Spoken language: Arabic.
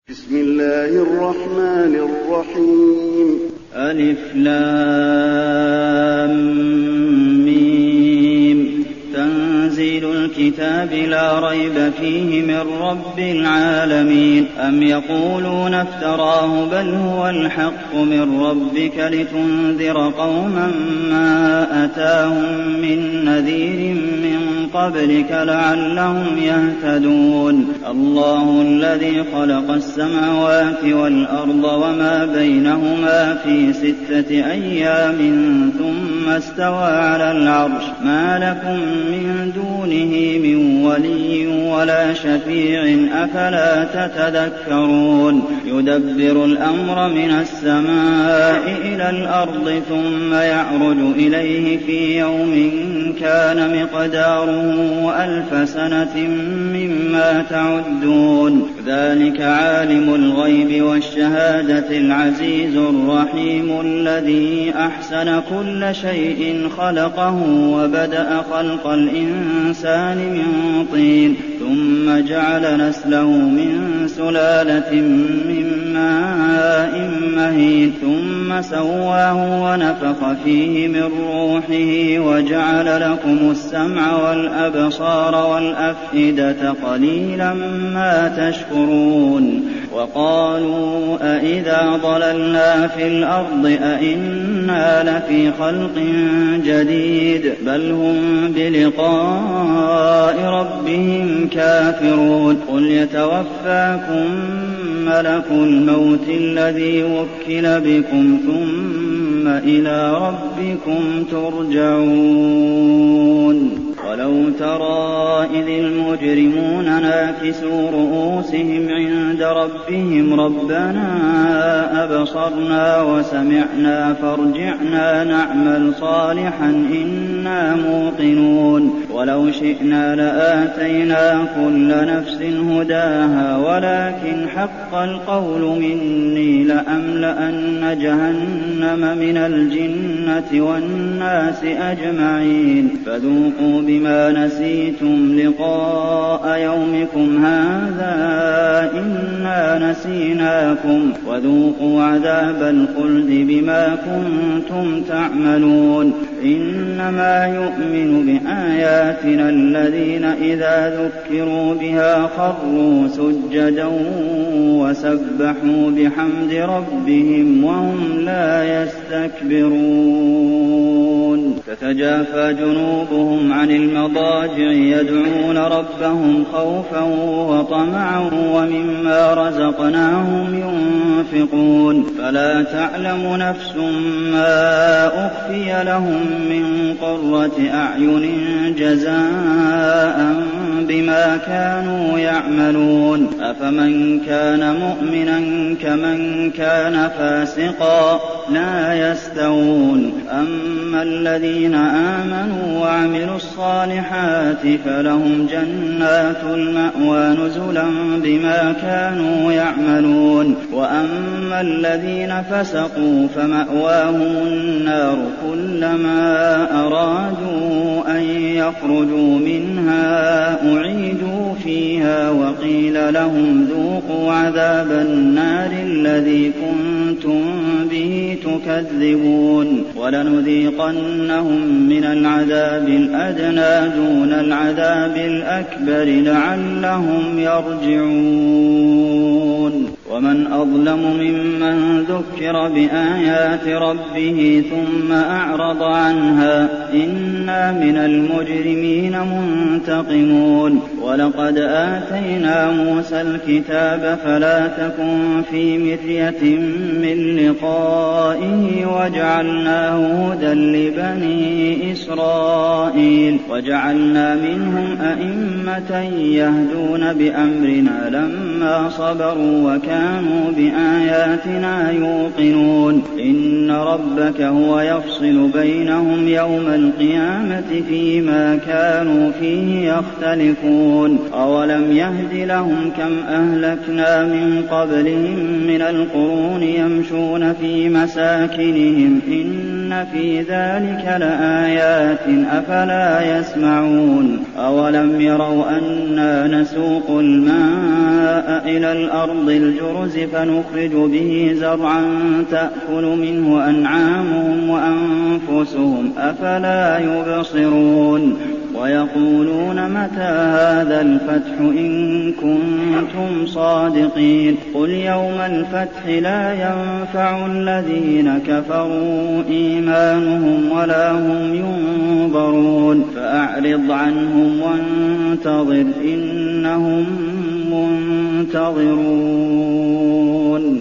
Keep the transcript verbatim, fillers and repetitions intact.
بسم الله الرحمن الرحيم. ألف لام ميم. تنزيل الكتاب لا ريب فيه من رب العالمين. أم يقولون افتراه بل هو الحق من ربك لتنذر قوما ما أتاهم من نذير من قبلك لعلهم يهتدون. الله الذي خلق السماوات والأرض وما بينهما في ستة أيام ثم استوى على العرش ما لكم من دونه من ولي ولا شفيع أفلا تتذكرون. يدبر الأمر من السماء إلى الأرض ثم يعرج إليه في يوم كان مقداره ألف سنة مما تعدون. ذلك عالم الغيب والشهادة العزيز الرحيم الذي أحسن كل شيء خلقه وبدأ خلق الإنسان من طين ثم جعل نسله من سلالة من ماء مهين ثم سواه ونفخ فيه من روحه وجعل لكم السمع والأبصار والأفئدة قليلا ما تشكرون. وقالوا أإذا ضللنا في الأرض أإنا لفي خلق جديد بل هم بلقاء ربهم كافرون. قل يتوفاكم ملك الموت الذي وكل بكم ثم إلى ربكم ترجعون. ولو ترى إذ المجرمون ناكسوا رؤوسهم عند ربهم ربنا أبصرنا وسمعنا فارجعنا نعمل صالحا إنا موقنون. ولو شئنا لآتينا كل نفس هداها ولكن حق القول مني لأملأن جهنم من الجنة والناس أجمعين. فذوقوا بما نسيتم لقاء يومكم هذا إنا نسيناكم وذوقوا عذاب الخلد بما كنتم تعملون. إنما يؤمن بآياتنا الذين إذا ذكروا بها خروا سجدا وسبحوا بحمد ربهم وهم لا يستكبرون. تتجافى جنوبهم عن المضاجع يدعون ربهم خوفا وطمعا ومما رزقناهم ينفقون. فلا تعلم نفس ما أخفي لهم من قرة أعين جزاء بما كانوا يعملون. أفمن كان مؤمنا كمن كان فاسقا لا يستوون. أما الذين آمنوا وعملوا الصالحات فلهم جنات المأوى نزلا بما كانوا يعملون. وأما الذين فسقوا فمأواهم النار كلما أرادوا أن يخرجوا منها أعيدوا فيها وقيل لهم ذوقوا عذاب النار الذي كنتم به تكذبون. ولنذيقنهم من العذاب الأدنى دون العذاب الأكبر لعلهم يرجعون. ومن أظلم ممن ذكر بآيات ربه ثم أعرض عنها إنا من المجرمين منتقمون. ولقد آتينا موسى الكتاب فلا تكن في مرية من لقائه وجعلناه هدى لبني إسرائيل وجعلنا منهم أئمة يهدون بأمرنا لما صبروا وكانوا بآياتنا يوقنون. إن ربك هو يفصل بينهم يوم القيامة فيما كانوا فيه يختلفون أولم يهد لهم كم أهلكنا من قبلهم من القرون يمشون في مساكنهم إن في ذلك لآيات أفلا يسمعون أولم يروا أنا نسوق الماء إلى الأرض الجرز فنخرج به زرعا تأكل منه أنعامهم وأنفسهم أفلا يبصرون ويقولون متى هذا الفتح إن كنتم صادقين قل يوم الفتح لا ينفع الذين كفروا إيمانهم ولا هم ينظرون فأعرض عنهم وانتظر إنهم منتظرون